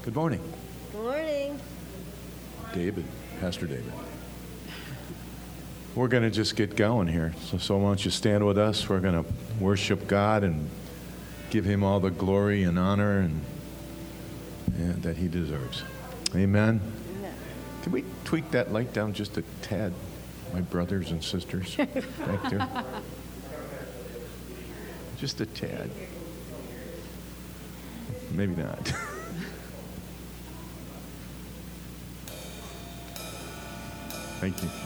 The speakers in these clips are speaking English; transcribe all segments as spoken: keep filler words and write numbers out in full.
Good morning. Good morning. David, Pastor David. We're going to just get going here. So, so why don't you stand with us? We're going to worship God and give him all the glory and honor and, and that he deserves. Amen. Amen. Can we tweak that light down just a tad, my brothers and sisters back there? Just a tad. Maybe not. Thank you.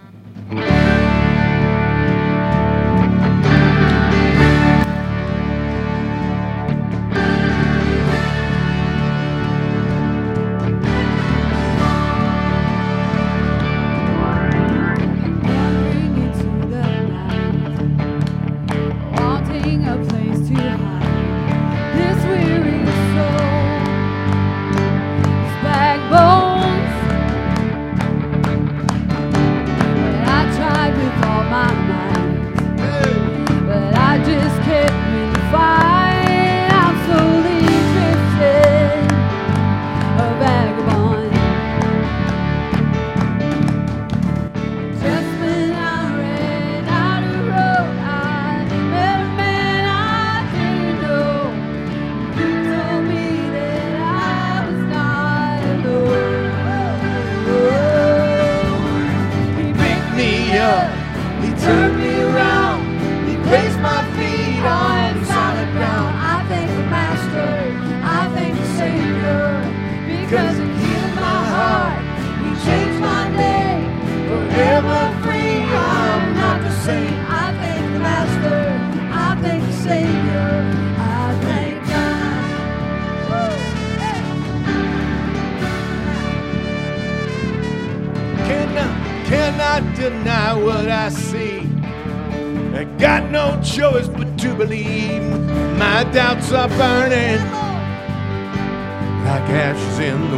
Deny what I see. I got no choice but to believe. My doubts are burning like ashes in the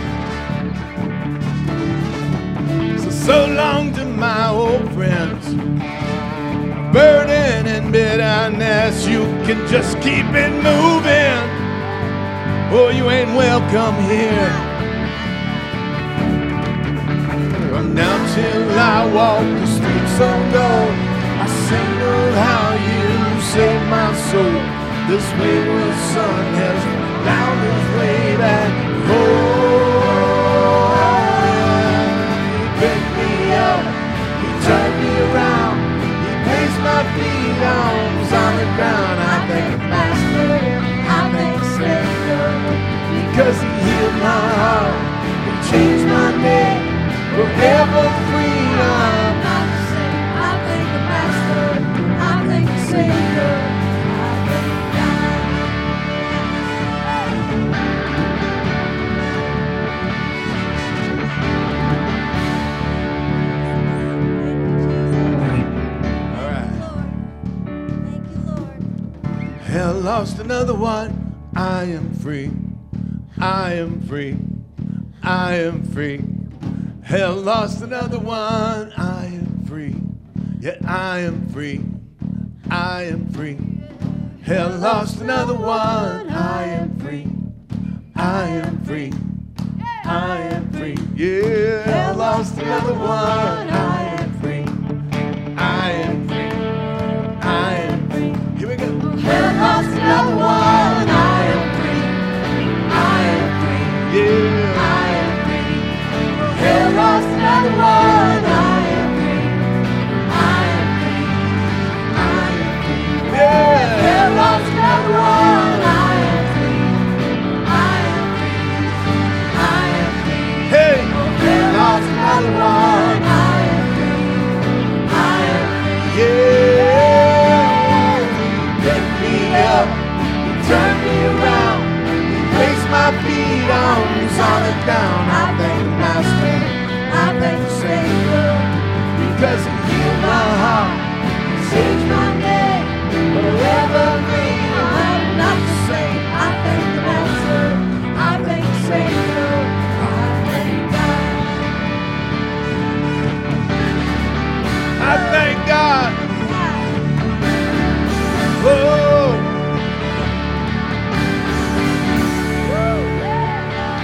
wind. So, so long to my old friends, burden and bitterness. You can just keep it moving, or you ain't welcome here. Now till I walk the streets of gold, I sing of how you saved my soul. This wayward son has found his way back home. He picked me up, he turned me around, he placed my feet arms on the ground. I thank the Master, I thank the Savior, because he healed my heart, he changed my name. Forever free, I'm not the same. I thank the Master, I thank the Savior, I thank Thank you, Lord. Hell lost another one. I am free, I am free, I am free. Hell lost another one. I am free. Yeah, I am free. I am free. Hell lost another one. I am free. I am free. I am free. Yeah, hell lost another one. I am free. I am free. I am free. Here we go. Hell lost another one. I am free. I am free. Yeah. Hell lost another one. I am free. I am free. I am free. Yeah. Hell lost another one. I am free. I am free. I am free. Hey. Hell lost another one. I am free. I am free. Yeah. Pick me up. You turn me around. You place my feet on solid ground. I thank the Master, I thank the Savior, because he healed my heart, he changed my name, forever free. I'm not the same. I thank the Master, I thank the Savior, I thank God. I thank God. Oh.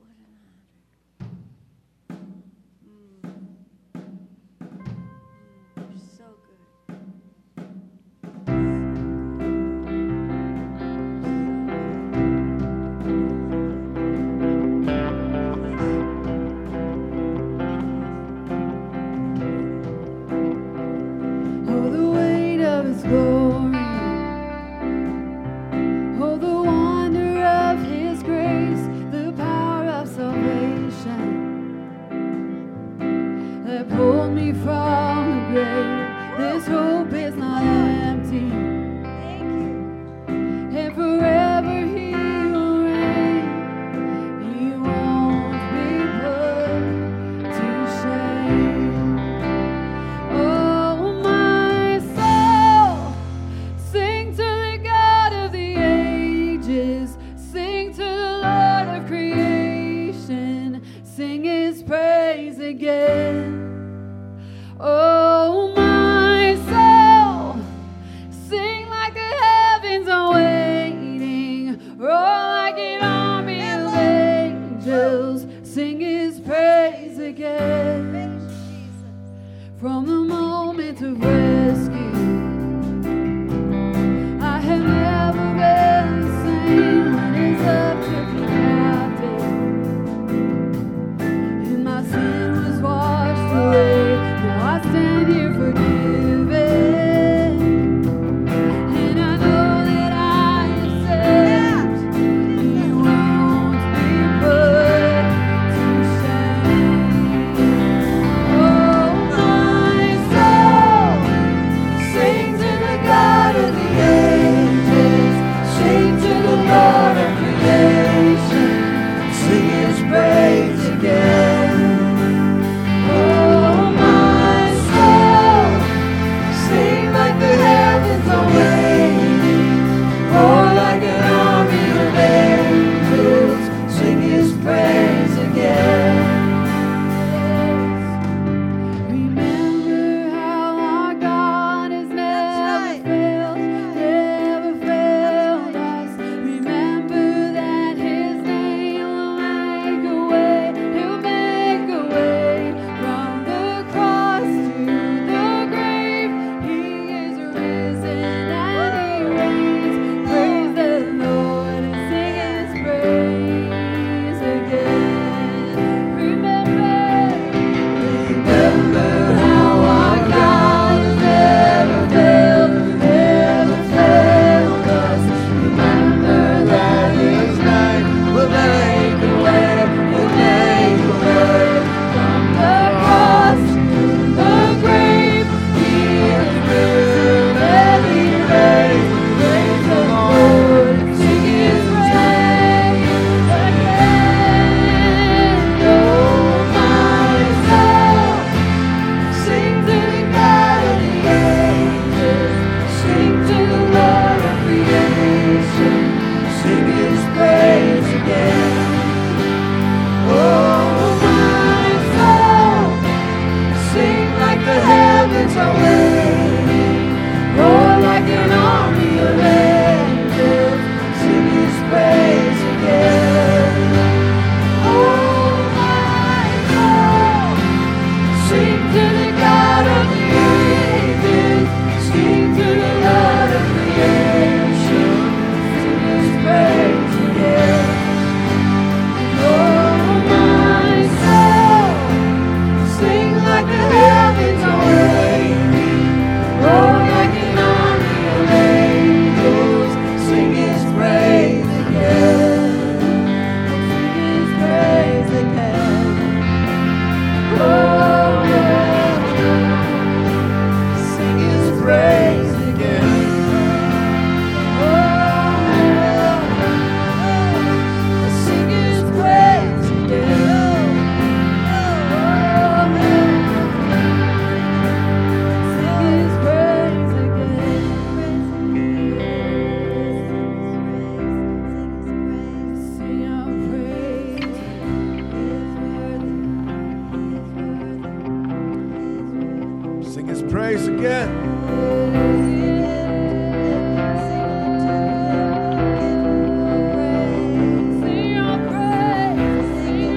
praise again. Sing your praise, sing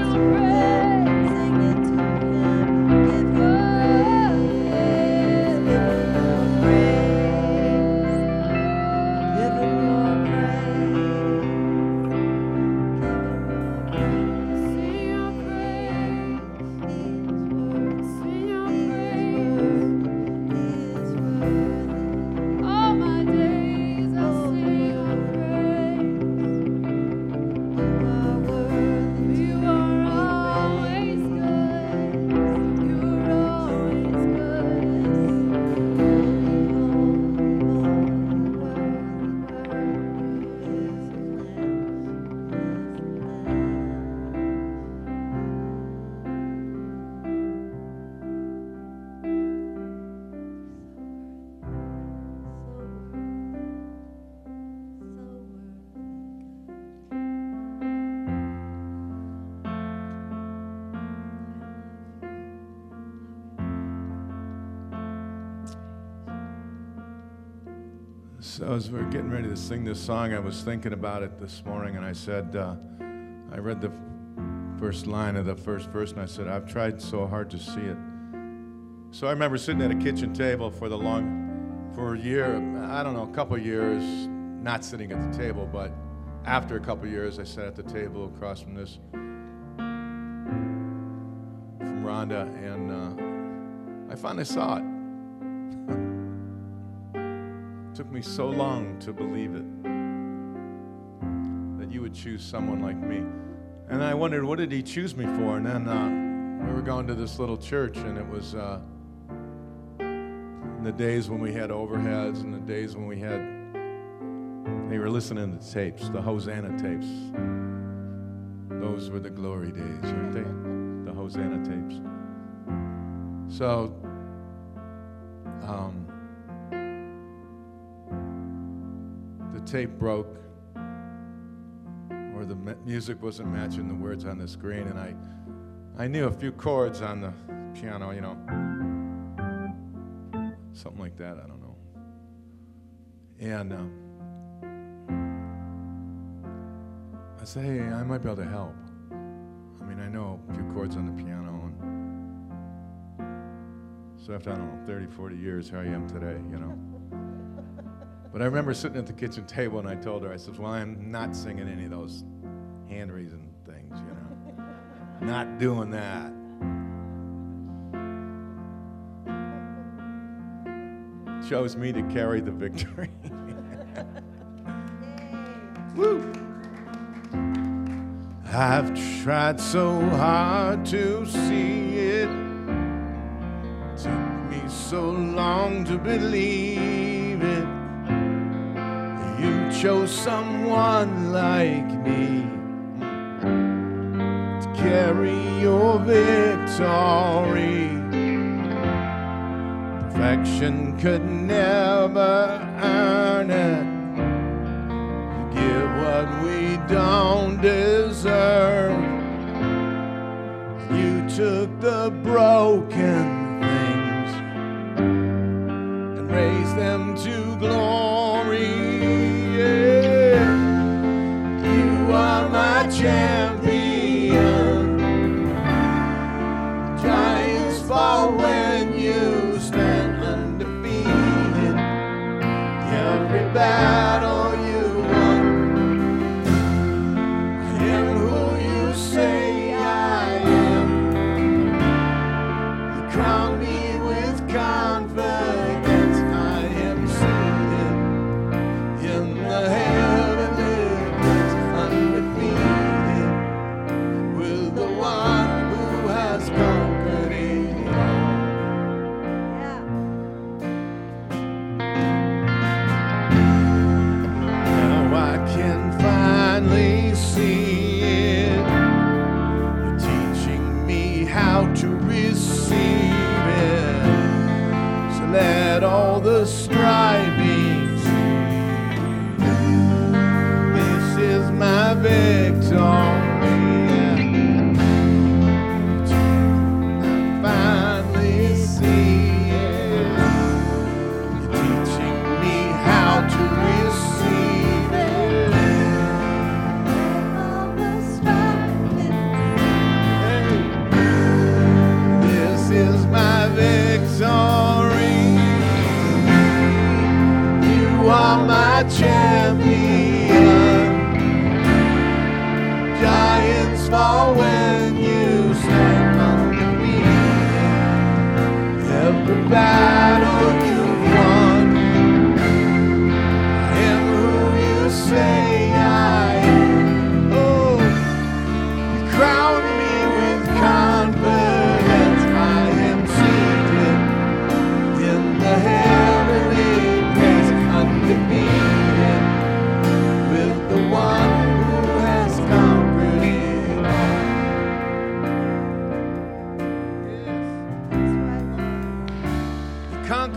So as we were getting ready to sing this song, I was thinking about it this morning, and I said, uh, I read the first line of the first verse, and I said, I've tried so hard to see it. So I remember sitting at a kitchen table for the long, for a year, I don't know, a couple of years, not sitting at the table, but after a couple of years, I sat at the table across from this, from Rhonda, and uh, I finally saw it. It took me so long to believe it, that you would choose someone like me. And I wondered, what did he choose me for? And then uh, we were going to this little church, and it was uh, in the days when we had overheads, and the days when we had, they were listening to tapes, the Hosanna tapes. Those were the glory days, weren't they? The Hosanna tapes. So, um, the tape broke, or the music wasn't matching the words on the screen, and I, I knew a few chords on the piano, you know, something like that, I don't know. And uh, I said, hey, I might be able to help. I mean, I know a few chords on the piano, and so after, I don't know, thirty, forty years, here I am today, you know. But I remember sitting at the kitchen table, and I told her, I said, well, I'm not singing any of those hand-raising things, you know. Not doing that. Chose me to carry the victory. Woo! I've tried so hard to see it. Took me so long to believe it. You chose someone like me to carry your victory. Perfection could never earn it. You give what we don't deserve. You took the broken things and raised them to glory. Yeah. You are my champion. Giants fall when you stand undefeated. Every battle you won. I am who you say I am. You crown me with confidence. I am seated in the heavenly place, undefeated, with the one who has conquered it all. Yeah. Now I can finally see it. You're teaching me how to receive it. So let all the striving cease. This is my victory. I finally see it. You're teaching me how to receive it. All the striving. This is my victory. You are my champion. Giants fall when you stand undefeated. Every battle you've won. I am who you say I am. Oh, you crown me with confidence. I am seated in the heavenly place, undefeated, with the one who has conquered it all. Yes. That's right, Lord. You conquered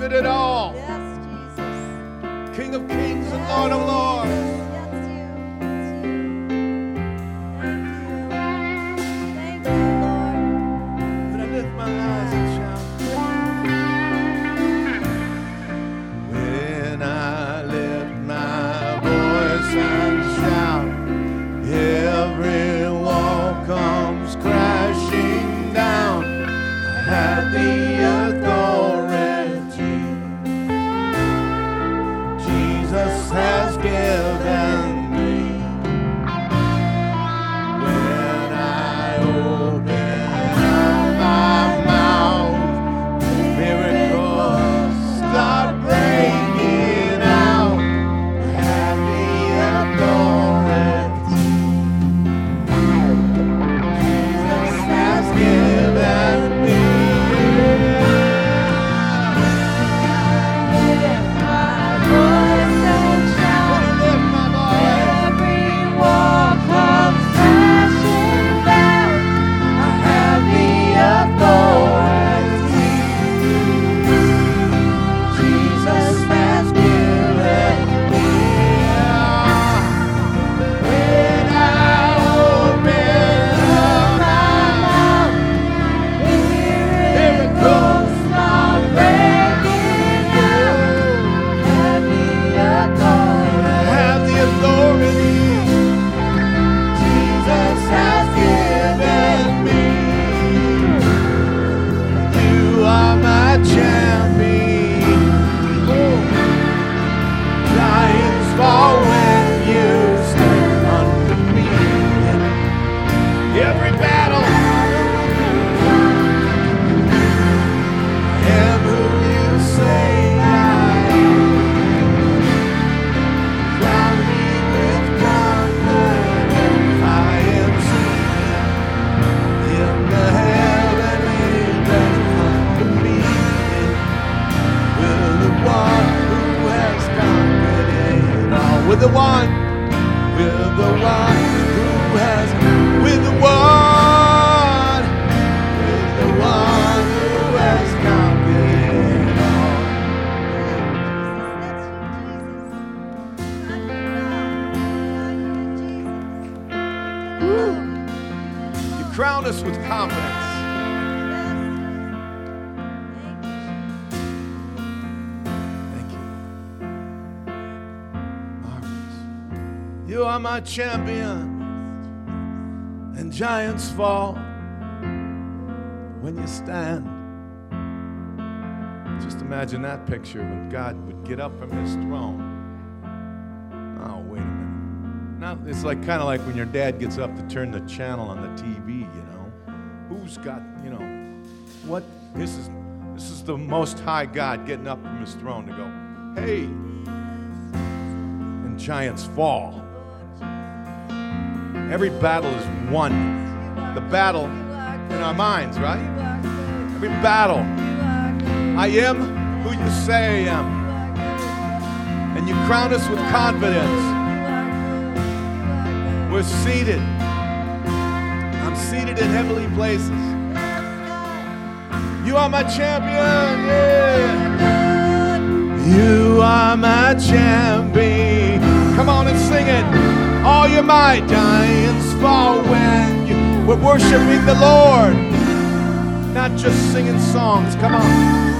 every battle. I am who you say I am. Crown me with confidence. I am seated in the heavenly place, undefeated with the one who has conquered it all. With the one, with the one who has, with the one, with the one who has conquered it all. You crown us with confidence. Thank you. Marvelous. You are my champion, and giants fall when you stand. Just imagine that picture when God would get up from his throne. Oh, wait a minute. Now, it's like kind of like when your dad gets up to turn the channel on the T V, you know. Who's got, you know, what? This is this is the Most High God getting up from his throne to go, hey, and giants fall. Every battle is won. The battle in our minds, right? Every battle. I am who you say I am. And you crown us with confidence. We're seated. I'm seated in heavenly places. You are my champion, yeah. You are my champion. Come on and sing it. All your might, giants fall when you, we're worshiping the Lord, not just singing songs. Come on.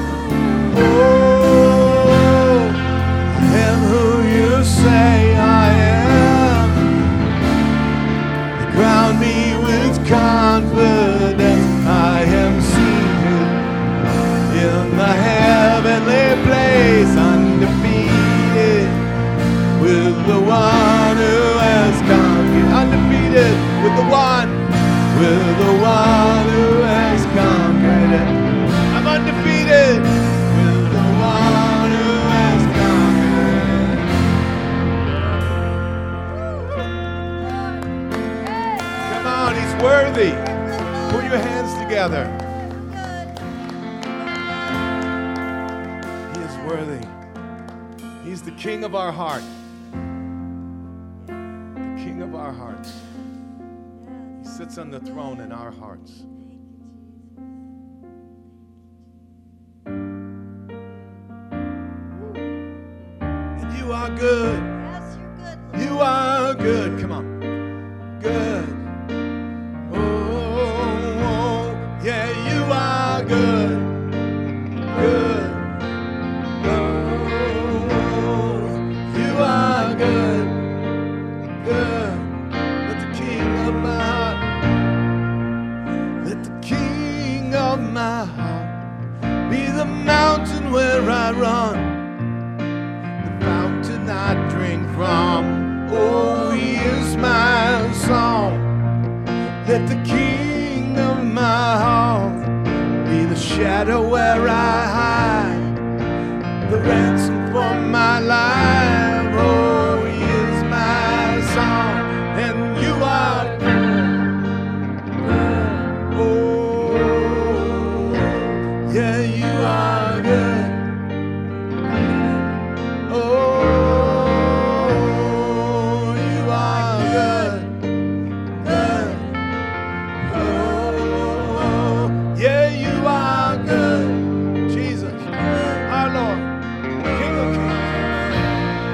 Oh, I am who you say I am. You crown me with confidence. I am seated in the heavenly place, undefeated with the one who has conquered, undefeated with the one, with the one who has conquered it. I'm undefeated with the one who has conquered. Come on, he's worthy. Put your hands together. He is worthy. He's the King of our heart. King of our hearts. He sits on the throne in our hearts. And you are good. Yes, you're good, Lord. You are good. Come on. Good. Oh, oh, yeah, you are good. Good. Oh, you are good. Good. Let the King of my heart, let the King of my heart be the mountain where I run, the fountain I drink from. Oh, he is my song. Let the King of my heart be the shadow where I hide, the ransom for my life. Oh, he is my song, and you are good. Oh, yeah, you are good. Oh, you are good. Good. Oh, yeah, you are good. Jesus, our Lord, King of Kings.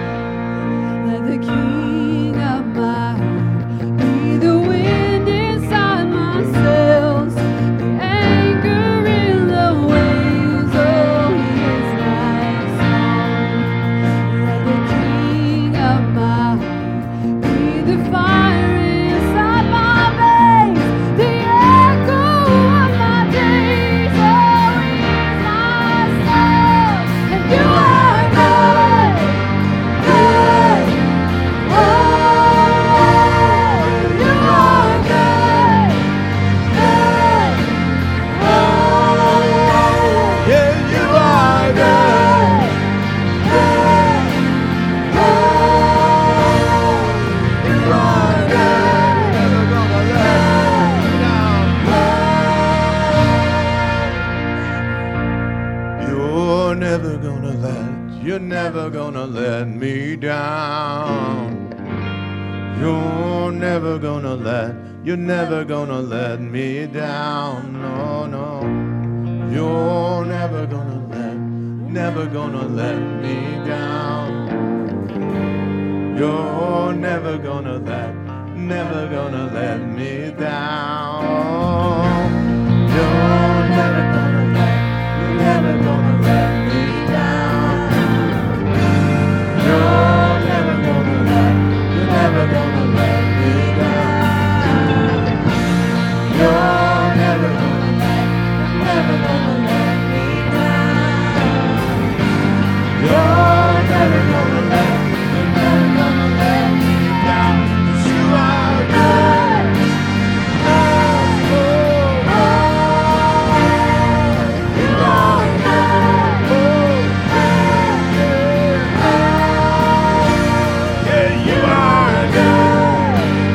me down. You're never gonna let, you're never gonna let me down. No, no. You're never gonna let, never gonna let me down. You're never gonna let, never gonna let me down. You're never gonna let, you're never gonna let me down. You're never gonna let, you're never gonna let me down. You're never gonna let, you're never gonna let me down. You're never gonna let, you're never gonna let me down. 'Cause you are good. Oh, oh, oh. You are good. Oh, yeah. Yeah, you are good.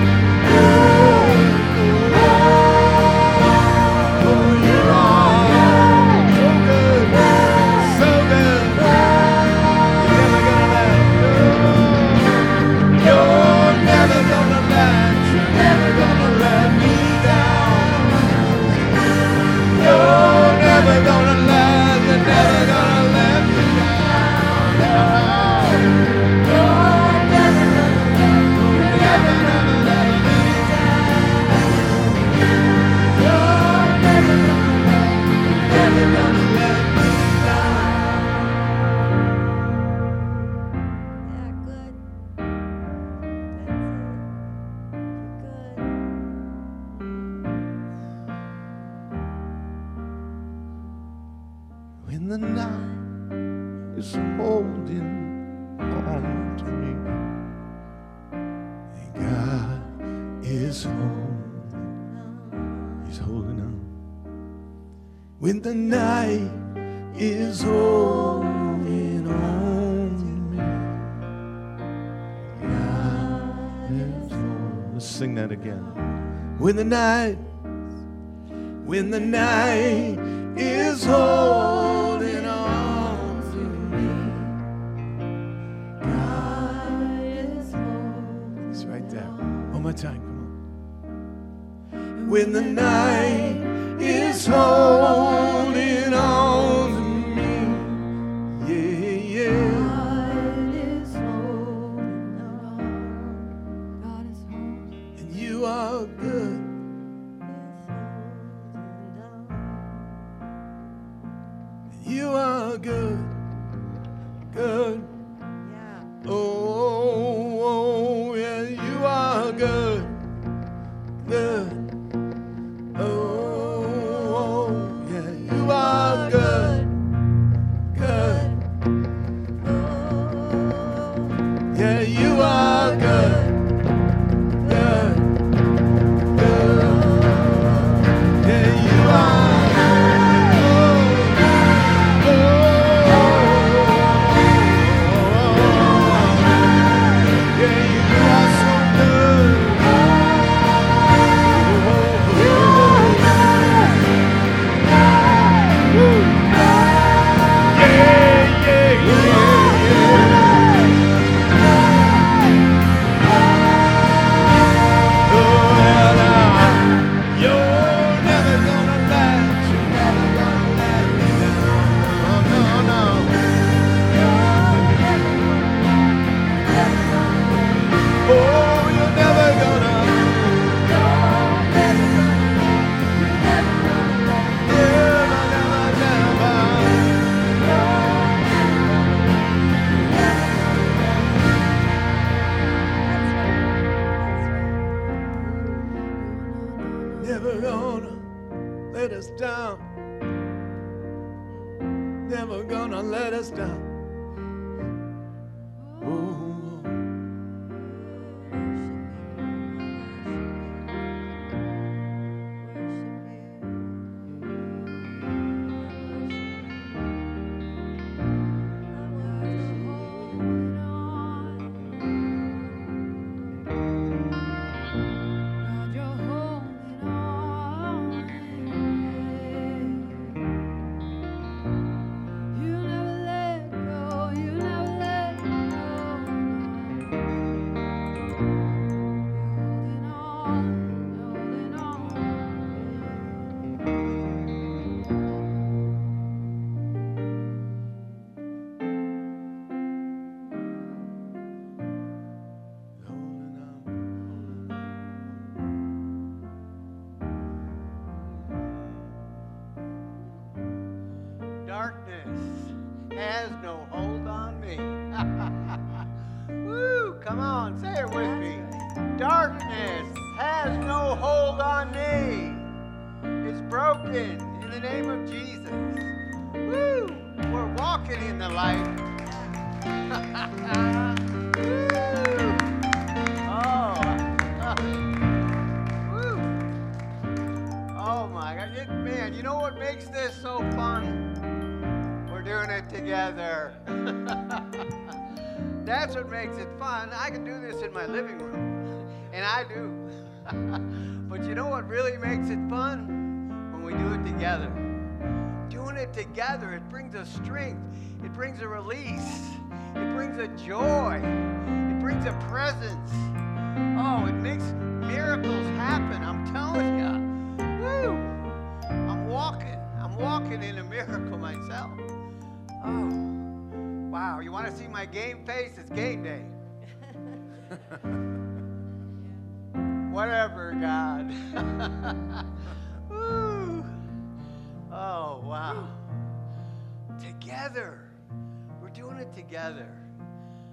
Oh, you are so good, so good. You're never gonna let go. You're never gonna let, you're never gonna let me down. You're never gonna let, you're never gonna let me down. You're never gonna let, you're never gonna let me down. You're never gonna let, you're never gonna let me down. Yeah, good. That's it. You're good. When the night is holding on to me, and God is holding, He's holding on. When the night is holding on to me, God is holding. Let's sing that again. When the night, when the night is holding on to me, God is holding. It's right there. One more time, come on. When the night is holding on to me, yeah, yeah. God is holding on. God is holding And you are good. You are good, good. Yeah. Oh, oh, yeah, you are good, good. Oh, oh, yeah, you are good, good. Yeah, you are good, good, good. Yeah, you are. Never gonna let us down. Never gonna let us down. Oh, You never let hold on me is broken in the name of Jesus. Woo! We're walking in the light. Woo! Oh. Woo! Oh my God. It, man, you know what makes this so fun? We're doing it together. That's what makes it fun. I can do this in my living room, and I do. But you know what really makes it fun? When we do it together. Doing it together, it brings a strength. It brings a release. It brings a joy. It brings a presence. Oh, it makes miracles happen. I'm telling you. Woo! I'm walking. I'm walking in a miracle myself. Oh, wow. You want to see my game face? It's game day. Whatever, God. Woo. Oh, wow. Together. We're doing it together.